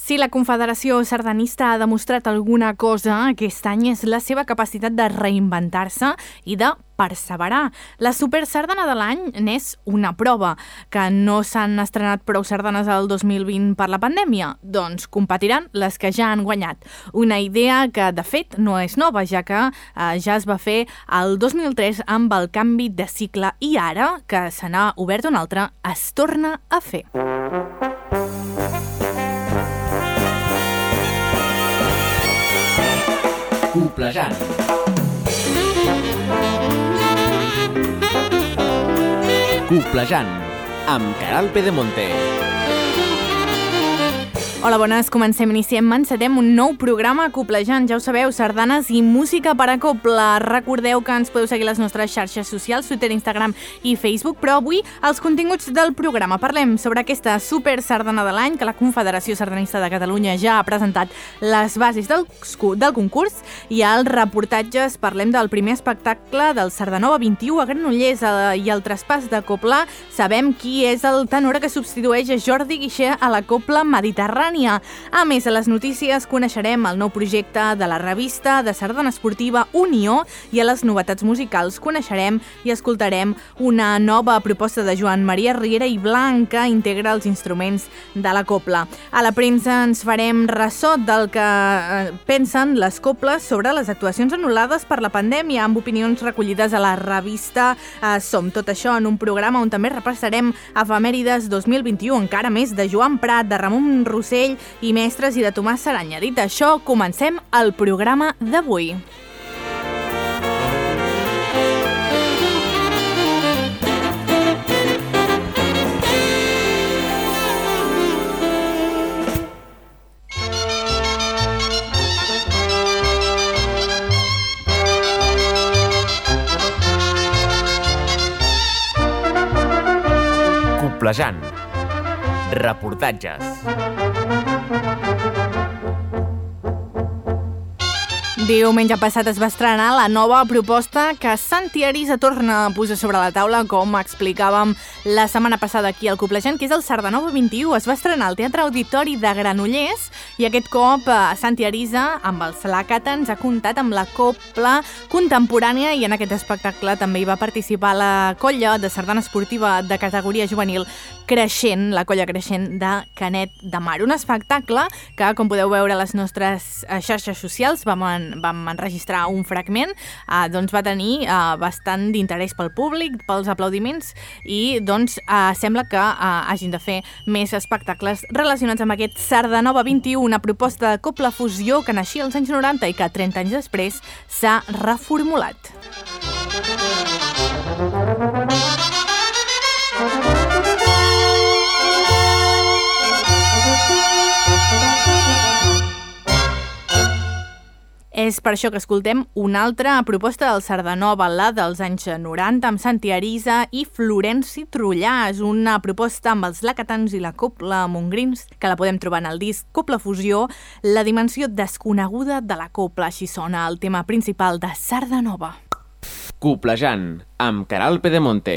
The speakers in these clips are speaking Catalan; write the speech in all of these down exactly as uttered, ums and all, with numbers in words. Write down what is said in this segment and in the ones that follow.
Si la Confederació Sardanista ha demostrat alguna cosa aquest any és la seva capacitat de reinventar-se i de perseverar. La Super Sardana de l'any n'és una prova. Que no s'han estrenat prou sardanes el dos mil vint per la pandèmia? Doncs competiran les que ja han guanyat. Una idea que, de fet, no és nova, ja que eh, ja es va fer el dos mil tres amb el canvi de cicle i ara, que se n'ha obert un altre, es torna a fer. Coplejant. Coplejant, amb Queralt Pedemonte. Hola, bones, comencem, iniciem, encetem un nou programa Coplejant. Ja ho sabeu, sardanes i música per a copla. Recordeu que ens podeu seguir a les nostres xarxes socials, Twitter, Instagram i Facebook, però avui els continguts del programa. Parlem sobre aquesta super sardana de l'any que la Confederació Sardanista de Catalunya ja ha presentat les bases del, del concurs, i als reportatges parlem del primer espectacle del Sardanova vint-i-u a Granollers i el traspàs de copla. Sabem qui és el tenor que substitueix a Jordi Guixer a la copla mediterrània. A més, a les notícies coneixerem el nou projecte de la revista de sardana esportiva Unió, i a les novetats musicals coneixerem i escoltarem una nova proposta de Joan Maria Riera i Blanc, que integra els instruments de la copla. A la premsa ens farem ressò del que eh, pensen les coples sobre les actuacions anul·lades per la pandèmia, amb opinions recollides a la revista eh, Som. Tot això en un programa on també repassarem efemèrides dos mil vint-i-u, encara més de Joan Prat, de Ramon Rossell i Mestres i de Tomàs Saranya. Dit això, comencem el programa d'avui. Coplejant. Reportatges. Diumenge passat es va estrenar la nova proposta que Santi Arisa torna a posar sobre la taula, com explicàvem la setmana passada aquí al Coplejant, que és el Sardanova vint-i-u. Es va estrenar al Teatre Auditori de Granollers i aquest cop Santi Arisa, amb els Lacatans, ha comptat amb la copla contemporània, i en aquest espectacle també hi va participar la colla de sardana esportiva de categoria juvenil Creixent, la colla Creixent de Canet de Mar. Un espectacle que, com podeu veure a les nostres xarxes socials, vam, en, vam enregistrar un fragment, eh, doncs va tenir eh, bastant d'interès pel públic, pels aplaudiments, i doncs eh, sembla que eh, hagin de fer més espectacles relacionats amb aquest Sardanova vint-i-u, una proposta de copla fusió que naixia als anys noranta i que trenta anys després s'ha reformulat. És per això que escoltem una altra proposta del Sardanova, la dels anys noranta, amb Santi Arisa i Florenci Trullà. És una proposta amb els Lacatans i la copla Montgrins, que la podem trobar en el disc Copla Fusió, la dimensió desconeguda de la copla. Així sona el tema principal de Sardanova. Coplejant, amb Queralt Pedemonte.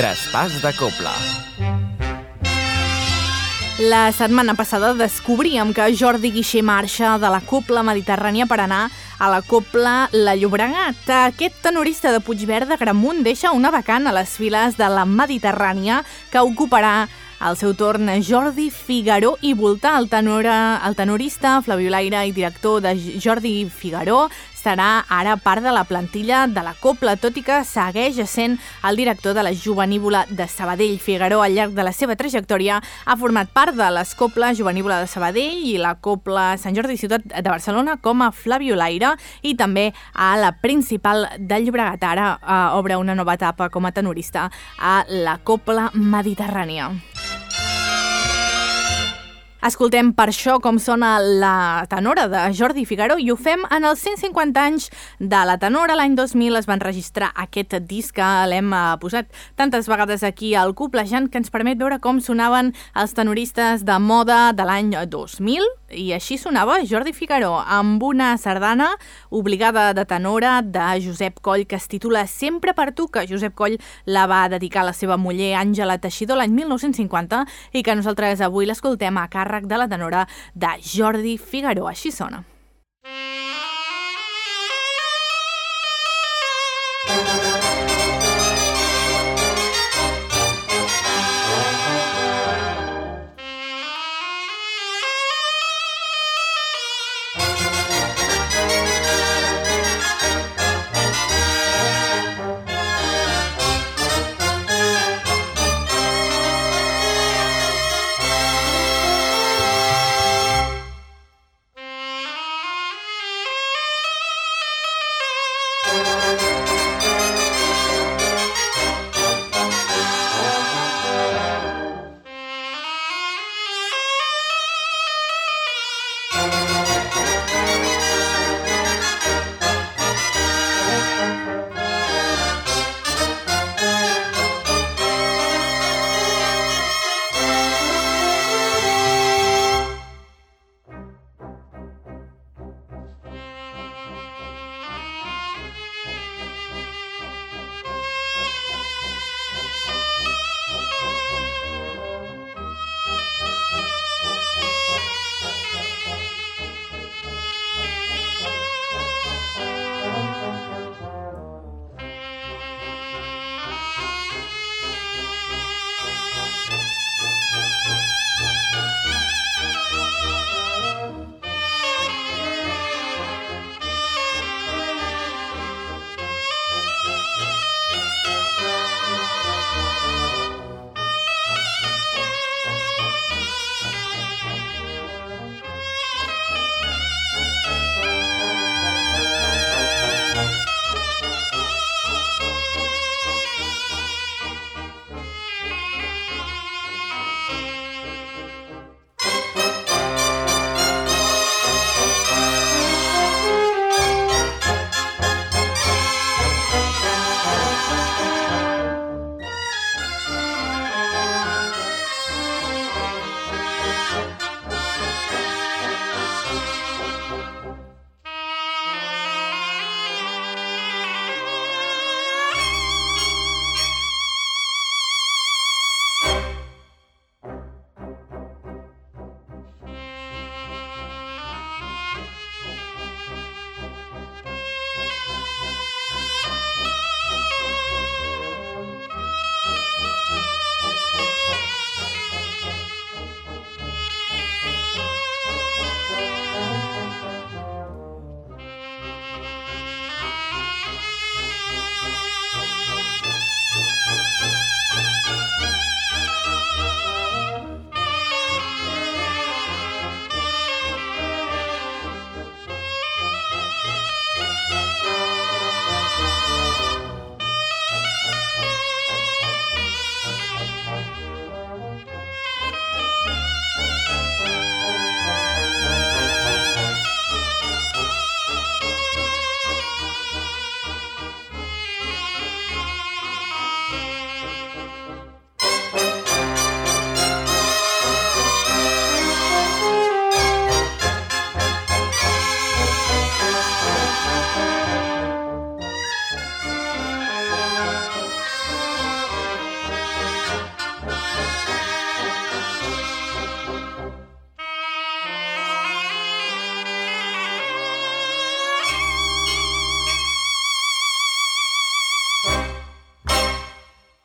Traspàs de Copla. La setmana passada descobríem que Jordi Guixer marxa de la Copla Mediterrània per anar a la Copla La Llobregat. Aquest tenorista de Puigverd d'Agramunt deixa una vacant a les files de la Mediterrània que ocuparà al seu torn Jordi Figaró i Voltà. El, tenora, el tenorista, flabiolaire i director de Jordi Figaró serà ara part de la plantilla de la Copla, tot i que segueix essent el director de la Jovenívola de Sabadell. Figaró, al llarg de la seva trajectòria, ha format part de les Copla Jovenívola de Sabadell i la Copla Sant Jordi Ciutat de Barcelona com a flabiolaire i també a la Principal de Llobregat. Ara eh, obre una nova etapa com a tenorista a la Copla Mediterrània. Escoltem per això com sona la tenora de Jordi Figaró i ho fem en els cent cinquanta anys de la tenora. L'any dos mil es van registrar aquest disc que l'hem posat tantes vegades aquí al Coplejant, que ens permet veure com sonaven els tenoristes de moda de l'any dos mil, i així sonava Jordi Figaró amb una sardana obligada de tenora de Josep Coll que es titula Sempre per tu, que Josep Coll la va dedicar a la seva muller Àngela Teixidor l'any mil nou-cents cinquanta i que nosaltres avui l'escoltem a càrrec de la tenora de Jordi Figaró. Així sona.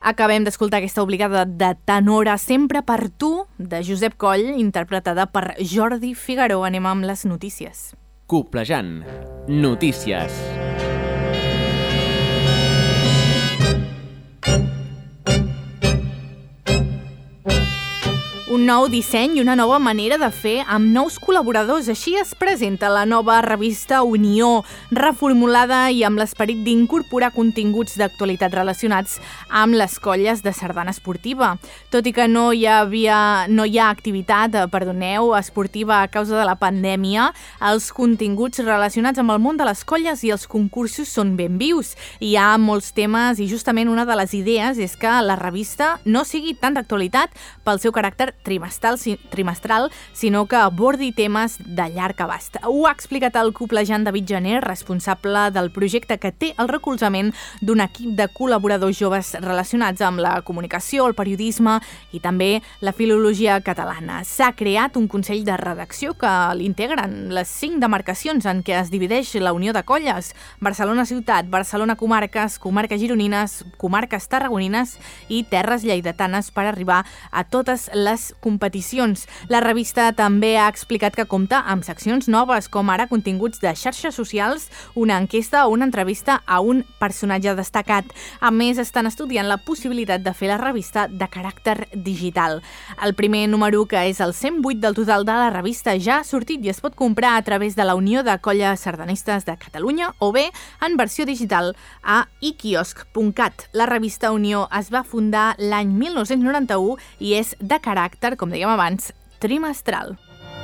Acabem d'escoltar aquesta obligada de Tenora sempre per tu, de Josep Coll, interpretada per Jordi Figaró. Anem amb les notícies. Coplejant. Notícies. Un nou disseny i una nova manera de fer amb nous col·laboradors. Així es presenta la nova revista Unió, reformulada i amb l'esperit d'incorporar continguts d'actualitat relacionats amb les colles de sardana esportiva. Tot i que no hi havia, no hi ha activitat, perdoneu, esportiva a causa de la pandèmia, els continguts relacionats amb el món de les colles i els concursos són ben vius. Hi ha molts temes i justament una de les idees és que la revista no sigui tan d'actualitat pel seu caràcter trimestral, trimestral, sinó que abordi temes de llarg abast. Ho ha explicat el coplejant David Janer, responsable del projecte que té el recolzament d'un equip de col·laboradors joves relacionats amb la comunicació, el periodisme i també la filologia catalana. S'ha creat un consell de redacció que l'integren les cinc demarcacions en què es divideix la Unió de Colles: Barcelona Ciutat, Barcelona Comarques, Comarques Gironines, Comarques Tarragonines i Terres Lleidatanes per arribar a totes les competicions. La revista també ha explicat que compta amb seccions noves, com ara continguts de xarxes socials, una enquesta o una entrevista a un personatge destacat. A més, estan estudiant la possibilitat de fer la revista de caràcter digital. El primer número, que és el cent vuit del total de la revista, ja ha sortit i es pot comprar a través de la Unió de Colles Sardanistes de Catalunya o bé en versió digital a i quiosc punt cat. La revista Unió es va fundar l'any mil nou-cents noranta-u i és de caràcter, com dèiem abans, trimestral.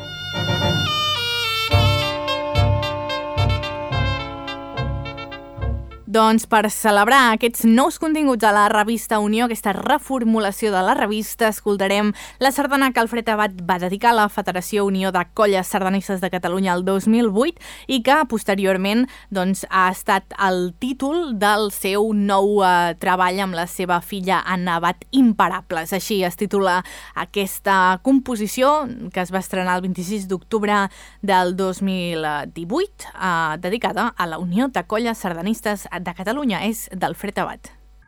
Doncs per celebrar aquests nous continguts a la revista Unió, aquesta reformulació de la revista, escoltarem la sardana que Alfred Abat va dedicar a la Federació Unió de Colles Sardanistes de Catalunya el dos mil vuit i que posteriorment doncs, ha estat el títol del seu nou eh, treball amb la seva filla Anna Abat, Imparables. Així es titula aquesta composició que es va estrenar el vint-i-sis d'octubre del dos mil divuit, eh, dedicada a la Unió de Colles Sardanistes de Catalunya. És d'Alfred Abat.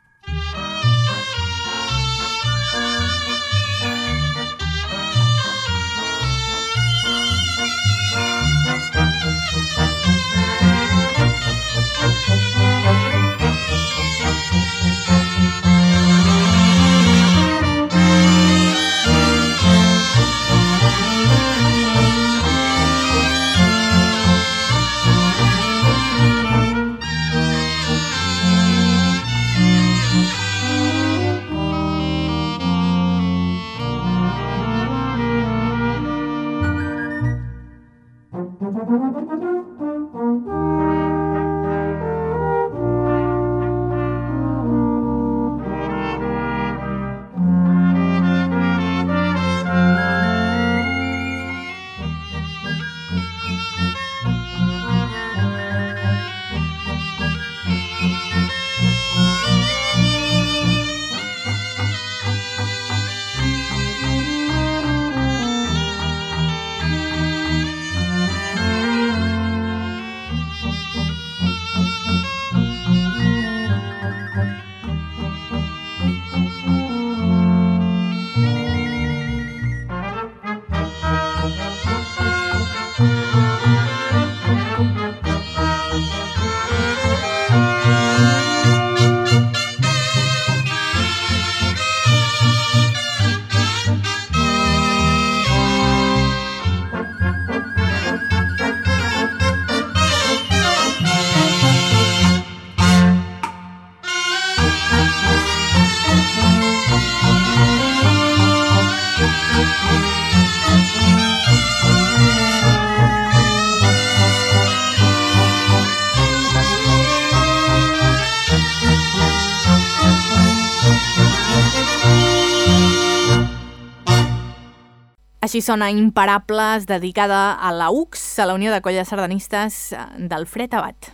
Així sona Imparables, dedicada a la U C S, a la Unió de Colles Sardanistes d'Alfred Abat.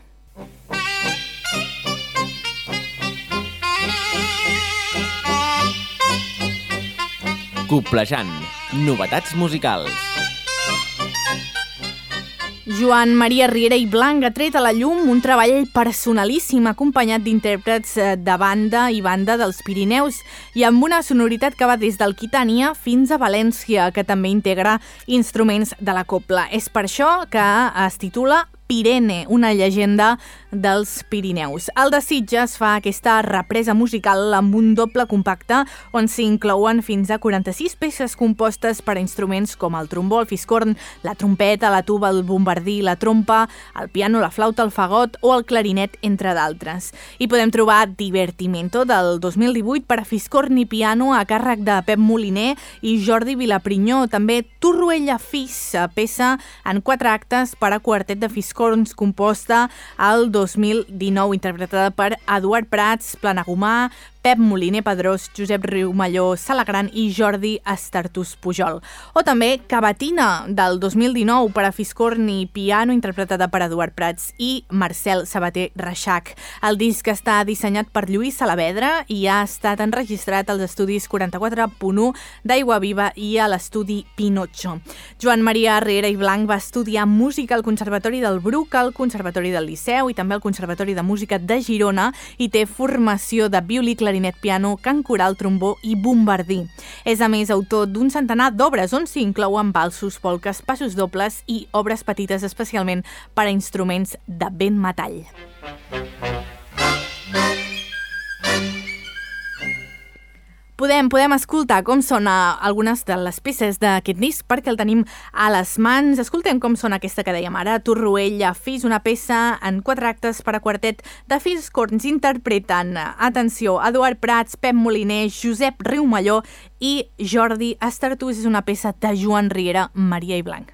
Coplejant. Novetats musicals. Joan Maria Riera i Blanc ha tret a la llum un treball personalíssim acompanyat d'intèrprets de banda i banda dels Pirineus i amb una sonoritat que va des del Quitània fins a València, que també integra instruments de la cobla. És per això que es titula Pirene, una llegenda dels Pirineus. El de Sitges fa aquesta represa musical amb un doble compacte on s'inclouen fins a quaranta-sis peces compostes per a instruments com el trombó, el fiscorn, la trompeta, la tuba, el bombardí, la trompa, el piano, la flauta, el fagot o el clarinet, entre d'altres. I podem trobar Divertimento del dos mil divuit per a fiscorn i piano a càrrec de Pep Moliner i Jordi Vilaprinyó. També Torroella Fis, peça en quatre actes per a quartet de fiscorns composta al dos mil dinou, interpretada per Eduard Prats, Planagumà, Pep Moliner Pedrós, Josep Riumalló Salagran i Jordi Estartús Pujol. O també Cavatina, del dos mil dinou, per a fiscorn i piano, interpretada per Eduard Prats i Marcel Sabater Reixac. El disc està dissenyat per Lluís Saavedra i ha estat enregistrat als estudis quaranta-quatre punt u d'Aigua Viva i a l'estudi Pinocho. Joan Maria Riera i Blanc va estudiar música al Conservatori del Bruc, al Conservatori del Liceu i també al Conservatori de Música de Girona i té formació de violí, clarinet, piano, cant coral, trombó i bombardí. És a més autor d'un centenar d'obres on s'hi inclouen valsos, polques, passos dobles i obres petites especialment per a instruments de vent metall. Podem, podem escoltar com sona algunes de les peces d'aquest disc perquè el tenim a les mans. Escoltem com sona aquesta que dèiem ara, Torroella Fis, una peça en quatre actes per a quartet de fiscorns. Interpreten, atenció, Eduard Prats, Pep Moliner, Josep Riumalló i Jordi Estartús. És una peça de Joan Riera, Maria i Blanc.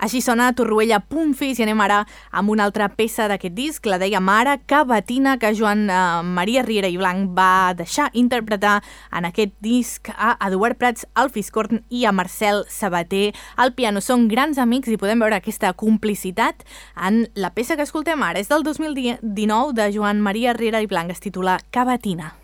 Així sona Torroella Puntfis i anem ara amb una altra peça d'aquest disc, la dèiem ara, Cavatina, que Joan eh, Maria Riera i Blanc va deixar interpretar en aquest disc a Eduard Prats al Fiscorn i a Marcel Sabater al piano. Són grans amics i podem veure aquesta complicitat en la peça que escoltem ara. És del dos mil dinou de Joan Maria Riera i Blanc, es titula Cavatina.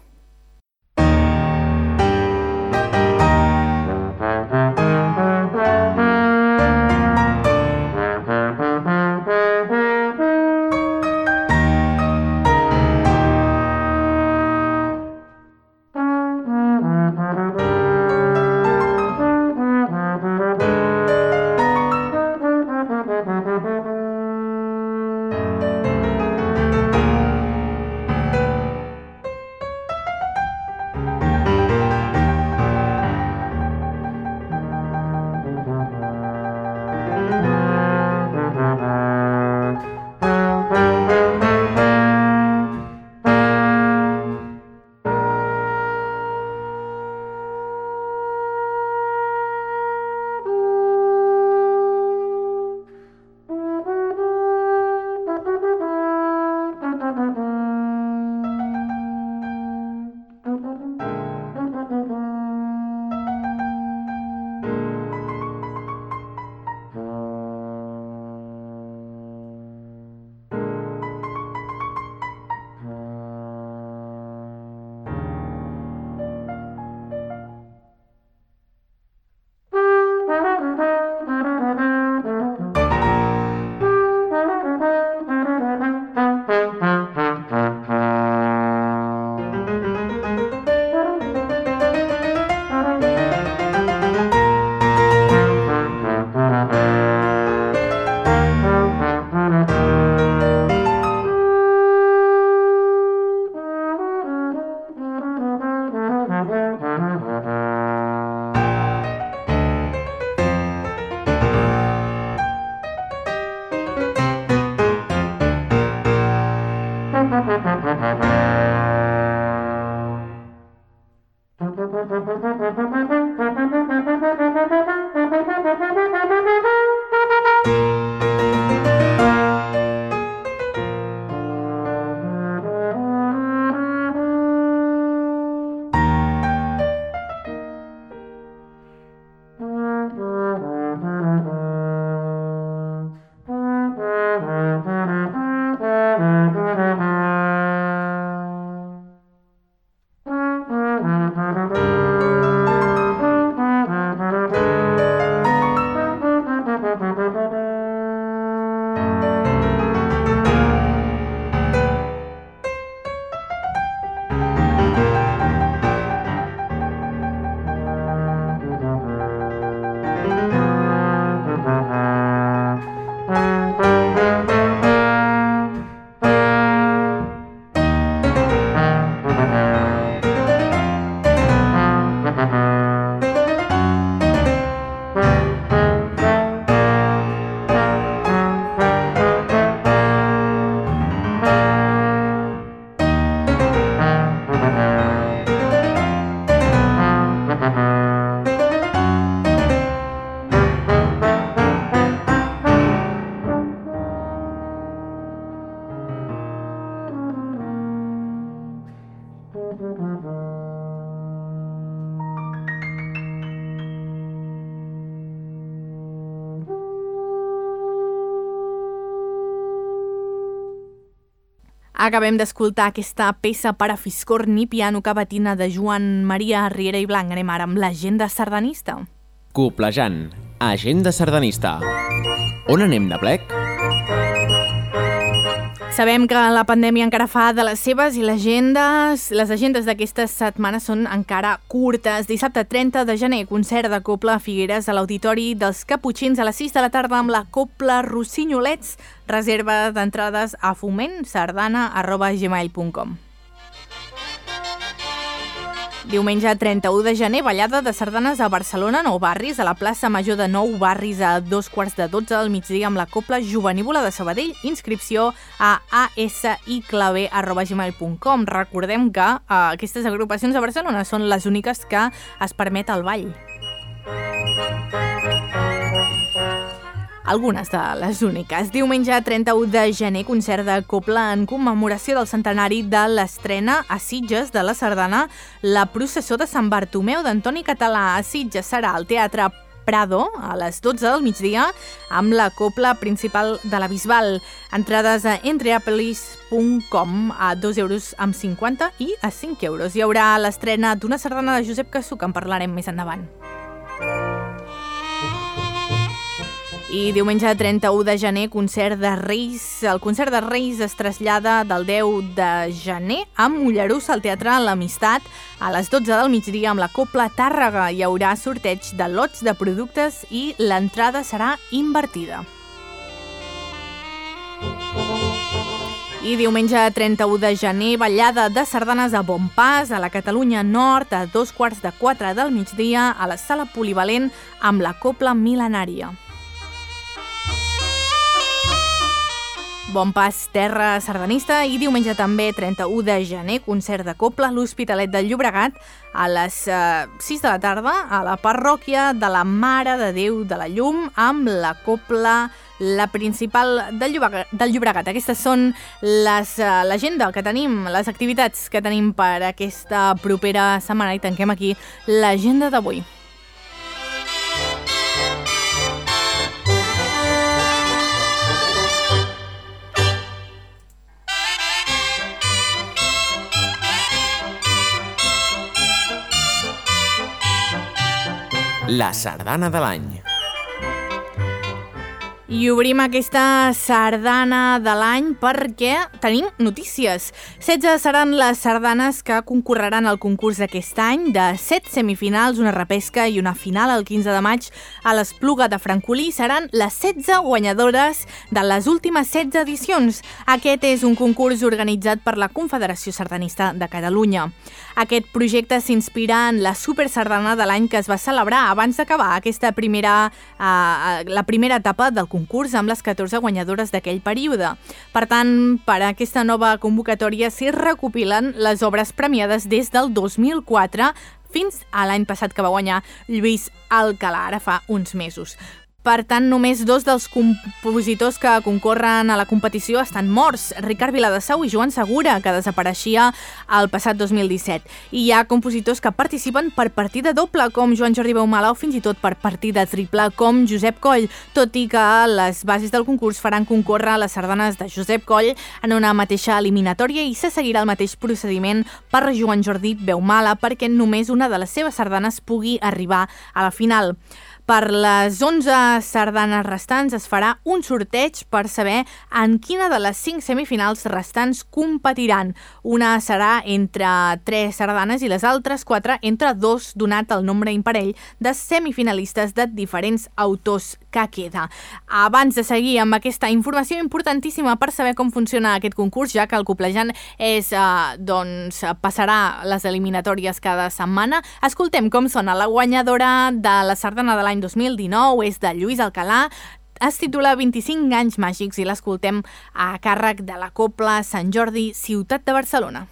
Acabem d'escoltar aquesta peça per a fiscorn i piano Cavatina de Joan Maria Riera i Blanc. Anem ara amb l'agenda sardanista. Coplejant, agenda sardanista. On anem de plec? Sabem que la pandèmia encara fa de les seves i les agendes, les agendes d'aquestes setmanes són encara curtes. Dissabte trenta de gener, concert de Copla a Figueres a l'Auditori dels Caputxins a les sis de la tarda amb la Copla Rossinyolets. Reserva d'entrades a fomentsardana arroba gmail punt com. Diumenge trenta-u de gener, ballada de sardanes a Barcelona, Nou Barris, a la plaça Major de Nou Barris a dos quarts de dotze del migdia amb la Copla Jovenívola de Sabadell. Inscripció a asiclaver arroba gmail punt com. Recordem que eh, aquestes agrupacions de Barcelona són les úniques que es permet el ball. algunes de les úniques. Diumenge trenta-u de gener, concert de cobla en commemoració del centenari de l'estrena a Sitges de la sardana La processó de Sant Bartomeu d'Antoni Català. A Sitges serà al Teatre Prado a les dotze del migdia amb la cobla principal de la Bisbal. Entrades a entreapolis punt com a dos euros amb cinquanta i a cinc euros. Hi haurà l'estrena d'una sardana de Josep Cassú, que en parlarem més endavant. I diumenge trenta-u de gener, concert de Reis. El concert de Reis es trasllada del deu de gener a Mollerussa al Teatre L'Amistat a les dotze del migdia amb la Cobla Tàrrega. Hi haurà sorteig de lots de productes i l'entrada serà invertida. I diumenge trenta-u de gener, ballada de sardanes a Bon Pas, a la Catalunya Nord, a dos quarts de quatre del migdia, a la Sala Polivalent amb la Cobla Mil·lenària. Bon Pas, terra sardanista. I diumenge també, trenta-u de gener, concert de cobla a l'Hospitalet del Llobregat a les eh, sis de la tarda a la parròquia de la Mare de Déu de la Llum amb la cobla la principal del Llobregat. Del Llobregat. Aquestes són les, eh, l'agenda que tenim, les activitats que tenim per aquesta propera setmana, i tanquem aquí l'agenda d'avui. La sardana de l'any. I obrim aquesta sardana de l'any perquè tenim notícies. setze seran les sardanes que concorreran al concurs d'aquest any, de set semifinals, una repesca i una final el quinze de maig a l'Espluga de Francolí. Seran les setze guanyadores de les últimes setze edicions. Aquest és un concurs organitzat per la Confederació Sardanista de Catalunya. Aquest projecte s'inspira en la Super Sardana de l'any que es va celebrar abans d'acabar aquesta primera, eh, la primera etapa del concurs amb les catorze guanyadores d'aquell període. Per tant, per a aquesta nova convocatòria s'hi recopilen les obres premiades des del dos mil quatre fins a l'any passat, que va guanyar Lluís Alcalà, ara fa uns mesos. Per tant, només dos dels compositors que concorren a la competició estan morts, Ricard Viladesau i Joan Segura, que desapareixia el passat dos mil disset. I hi ha compositors que participen per partida doble, com Joan Jordi Beumala, o fins i tot per partida triple, com Josep Coll, tot i que les bases del concurs faran concórrer les sardanes de Josep Coll en una mateixa eliminatòria i se seguirà el mateix procediment per Joan Jordi Beumala perquè només una de les seves sardanes pugui arribar a la final. Per les onze sardanes restants es farà un sorteig per saber en quina de les cinc semifinals restants competiran. Una serà entre tres sardanes i les altres quatre entre dos, donat el nombre imparell de semifinalistes de diferents autors que queda. Abans de seguir amb aquesta informació importantíssima per saber com funciona aquest concurs, ja que el Coplejant és, eh, doncs, passarà les eliminatòries cada setmana, escoltem com sona la guanyadora de la sardana de l'any dos mil dinou, és de Lluís Alcalà, es titula vint-i-cinc anys màgics i l'escoltem a càrrec de la Cobla Sant Jordi, ciutat de Barcelona.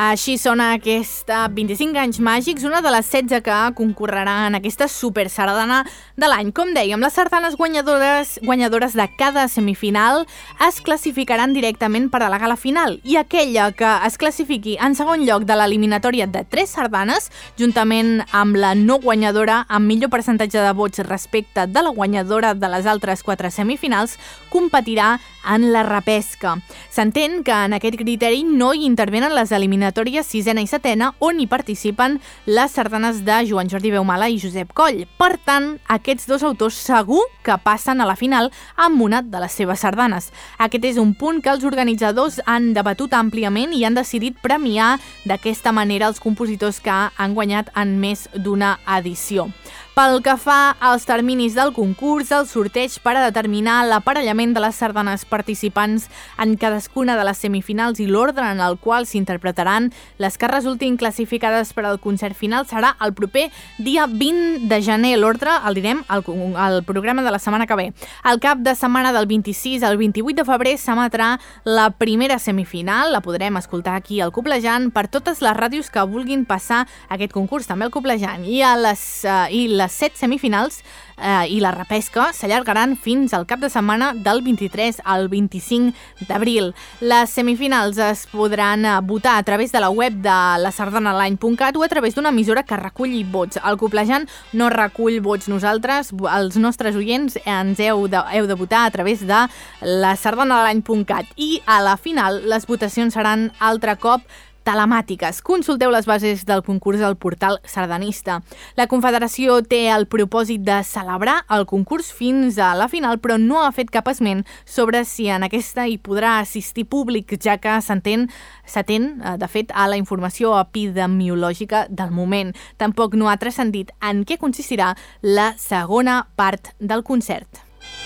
Així sona aquesta vint-i-cinc anys màgics, una de les setze que concorrerà en aquesta super sardana de l'any. Com dèiem, les sardanes guanyadores, guanyadores de cada semifinal es classificaran directament per a la gala final i aquella que es classifiqui en segon lloc de l'eliminatòria de tres sardanes, juntament amb la no guanyadora amb millor percentatge de vots respecte de la guanyadora de les altres quatre semifinals, competirà en la repesca. S'entén que en aquest criteri no hi intervenen les eliminatòries sisena i setena, on hi participen les sardanes de Joan Jordi Beumala i Josep Coll. Per tant, aquests dos autors segur que passen a la final amb una de les seves sardanes. Aquest és un punt que els organitzadors han debatut àmpliament i han decidit premiar d'aquesta manera els compositors que han guanyat en més d'una edició. Pel que fa als terminis del concurs, el sorteig per a determinar l'aparellament de les sardanes participants en cadascuna de les semifinals i l'ordre en el qual s'interpretaran les que resultin classificades per al concert final serà el proper dia vint de gener. L'ordre el direm al, al programa de la setmana que ve. Al cap de setmana del vint-i-sis al vint-i-vuit de febrer s'emetrà la primera semifinal, la podrem escoltar aquí al Coblejant per totes les ràdios que vulguin passar aquest concurs, també al Coblejant, i a les, uh, i les set semifinals eh, i la repesca s'allargaran fins al cap de setmana del vint-i-tres al vint-i-cinc d'abril. Les semifinals es podran votar a través de la web de la sardana l'any punt cat o a través d'una emissora que reculli vots. El Coblejant no recull vots nosaltres, els nostres oients ens heu de, heu de votar a través de la sardana l'any punt cat i a la final les votacions seran altre cop telemàtiques. Consulteu les bases del concurs al portal sardanista. La Confederació té el propòsit de celebrar el concurs fins a la final, però no ha fet cap esment sobre si en aquesta hi podrà assistir públic, ja que s'entén, s'atén, de fet, a la informació epidemiològica del moment. Tampoc no ha transcendit en què consistirà la segona part del concert.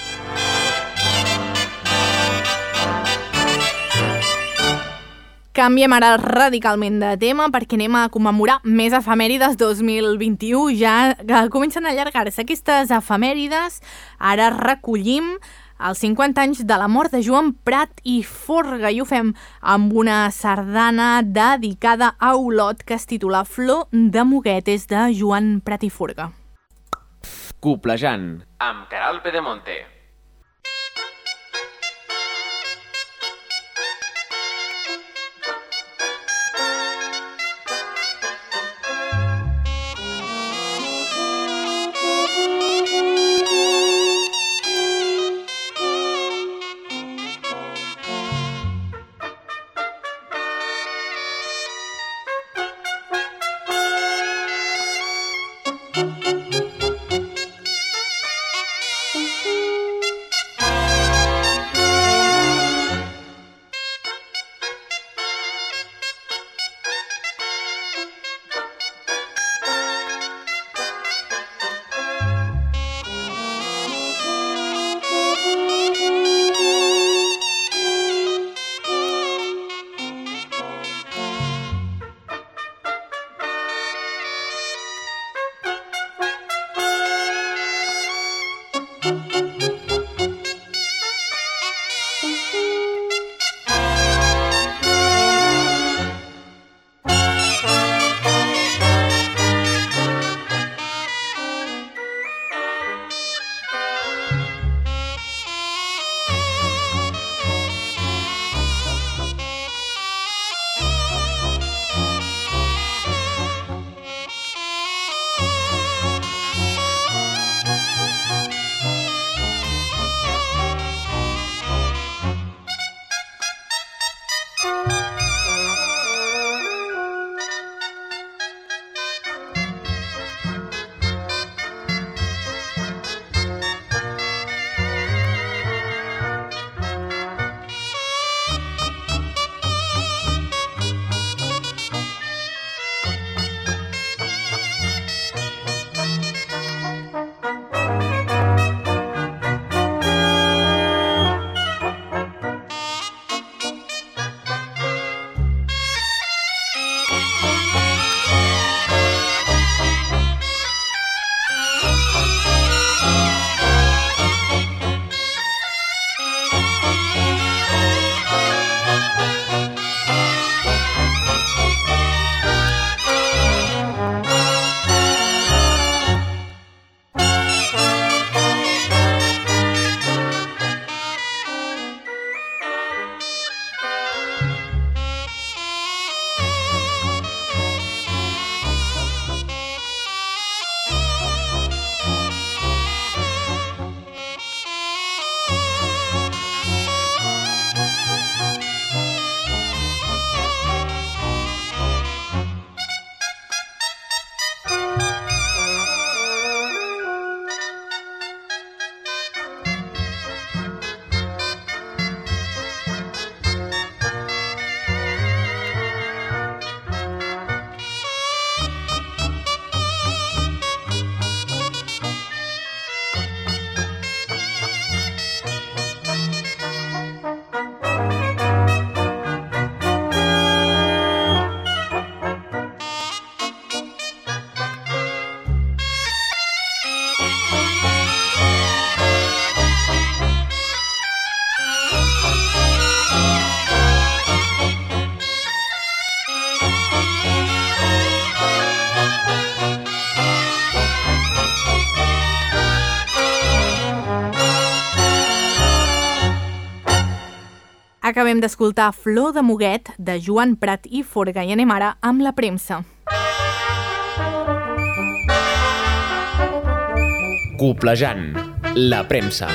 Canviem ara radicalment de tema perquè anem a commemorar més efemèrides dos mil vint-i-u. Ja comencen a allargar-se aquestes efemèrides. Ara recollim els cinquanta anys de la mort de Joan Prat i Forga i ho fem amb una sardana dedicada a Olot que es titula Flor de Moguetes de Joan Prat i Forga. Coblejant, amb Caral Pedemonte. acabem d'escoltar Flor de Muguet, de Joan Prat i Forga, i anem ara amb la premsa. Coplejant, la premsa.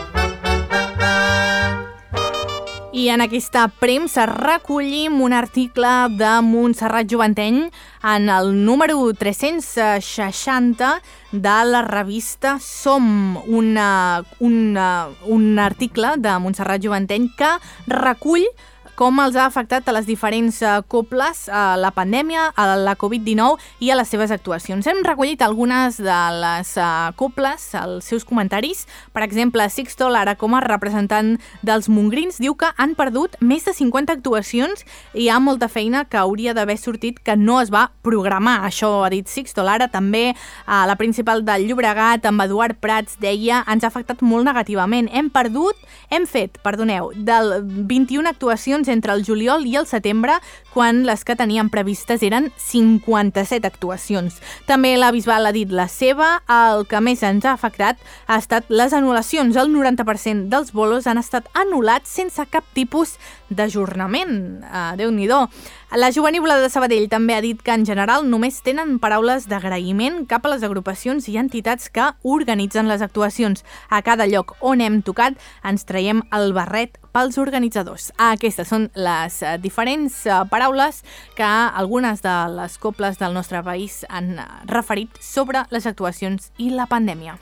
I en aquesta premsa recollim un article de Montserrat Jovanteny en el número tres-cents seixanta de la revista Som, una, una, un article de Montserrat Jovanteny que recull com els ha afectat a les diferents cobles a la pandèmia, a la covid dinou i a les seves actuacions. Hem recollit algunes de les cobles, els seus comentaris. Per exemple, Sixto Lara, com a representant dels mongrins, diu que han perdut més de cinquanta actuacions i hi ha molta feina que hauria d'haver sortit que no es va programar. Això ha dit Sixto Lara. També a la principal del Llobregat, amb Eduard Prats, deia ens ha afectat molt negativament. Hem perdut, hem fet, perdoneu, del vint-i-una actuacions entre el juliol i el setembre, quan les que tenien previstes eren cinquanta-set actuacions. També la Bisbal ha dit la seva. El que més ens ha afectat ha estat les anul·lacions. El noranta per cent dels bolos han estat anul·lats sense cap tipus d'ajornament. Uh, Déu-n'hi-do. La Jovenívola de Sabadell també ha dit que en general només tenen paraules d'agraïment cap a les agrupacions i entitats que organitzen les actuacions. A cada lloc on hem tocat ens traiem el barret pels organitzadors. Aquestes són les diferents paraules que algunes de les cobles del nostre país han referit sobre les actuacions i la pandèmia.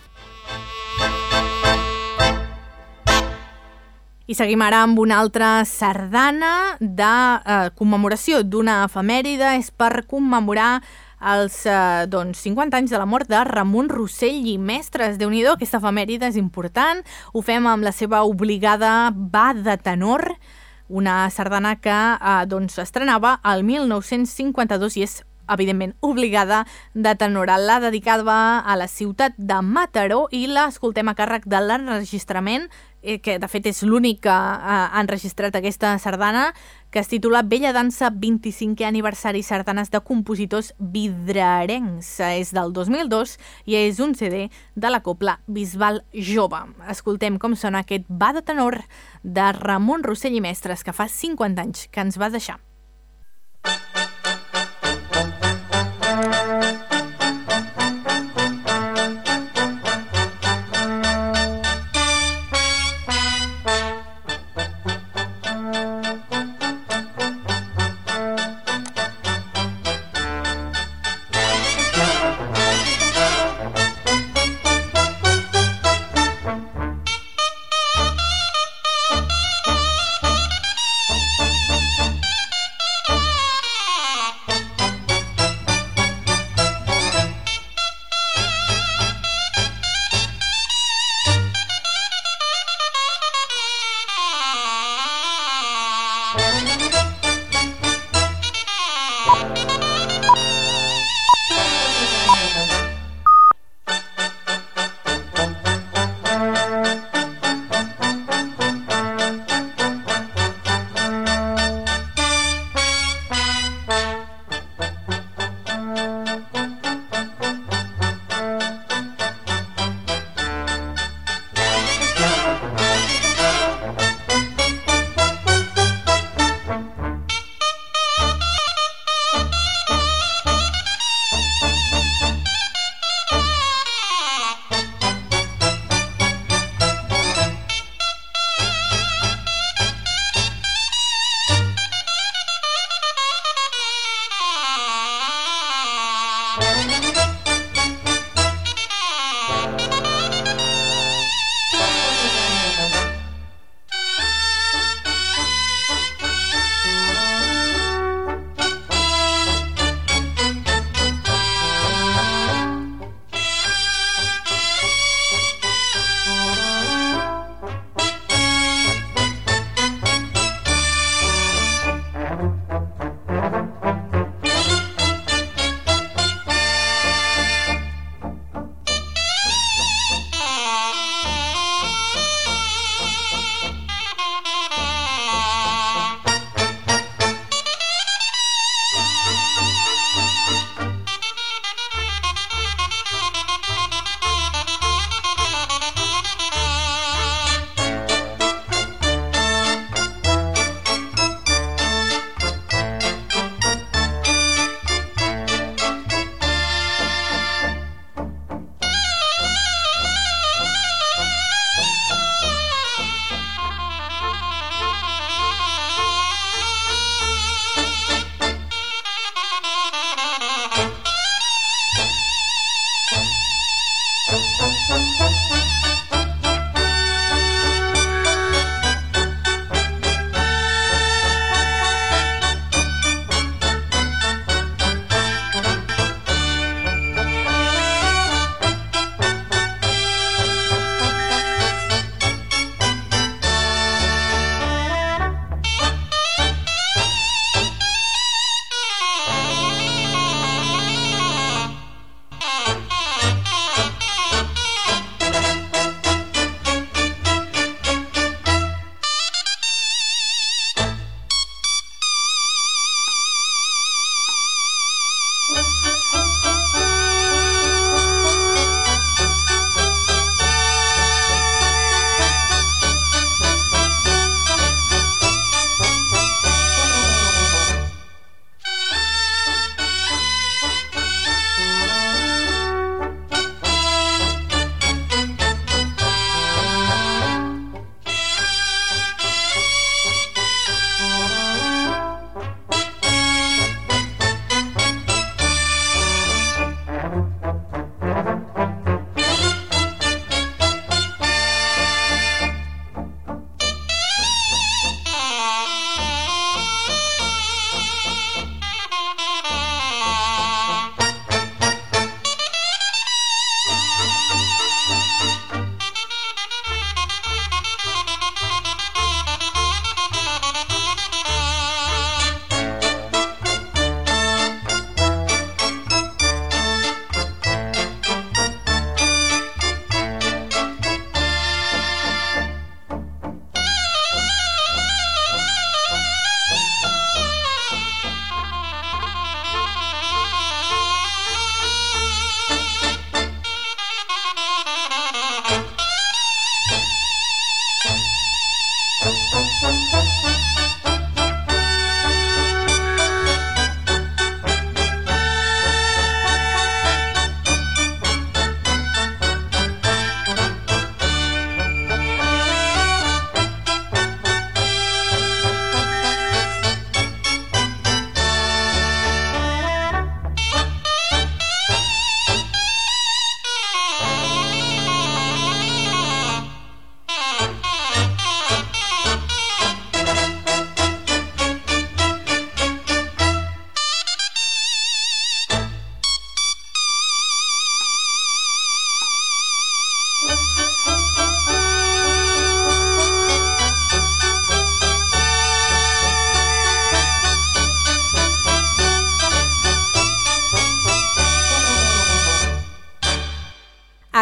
I seguim ara amb una altra sardana de eh, commemoració d'una efemèride. És per commemorar els eh, doncs, cinquanta anys de la mort de Ramon Rossell i Mestres. Déu-n'hi-do, aquesta efemèride és important. Ho fem amb la seva obligada Va de tenor, una sardana que eh, doncs, estrenava el mil nou-cents cinquanta-dos i és evidentment obligada de tenor. La dedicava a la ciutat de Mataró i l'escoltem a càrrec de l'enregistrament, que de fet és l'únic que ha enregistrat aquesta sardana, que es titula Bella Dansa vint-i-cinquè aniversari sardanes de compositors vidrarencs. És del dos mil dos i és un C D de la cobla Bisbal Jove. Escoltem com sona aquest Va de tenor de Ramon Rossell i Mestres, que fa cinquanta anys que ens va deixar.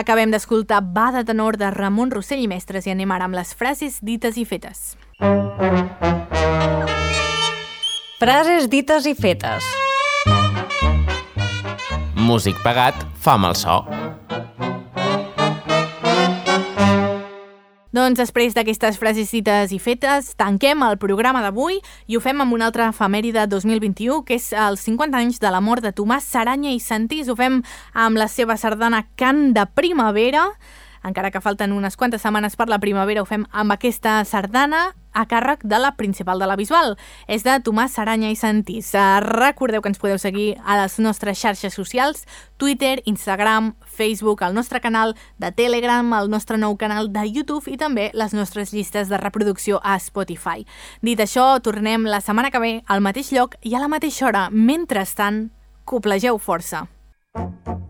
Acabem d'escoltar Va de tenor de Ramon Rossell i Mestres i anem ara amb les frases dites i fetes. Frases dites i fetes. Músic pagat fa mal so. Doncs després d'aquestes frases dites i fetes, tanquem el programa d'avui i ho fem amb una altra efemèride dos mil vint-i-u, que és els cinquanta anys de la mort de Tomàs Saranya i Sentís. Ho fem amb la seva sardana Cant de Primavera. Encara que falten unes quantes setmanes per la primavera, ho fem amb aquesta sardana a càrrec de la Principal de la Bisbal. És de Tomàs Saranya i Sentís. Recordeu que ens podeu seguir a les nostres xarxes socials, Twitter, Instagram, Facebook, el nostre canal de Telegram, el nostre nou canal de YouTube i també les nostres llistes de reproducció a Spotify. Dit això, tornem la setmana que ve al mateix lloc i a la mateixa hora. Mentrestant, coplegeu força.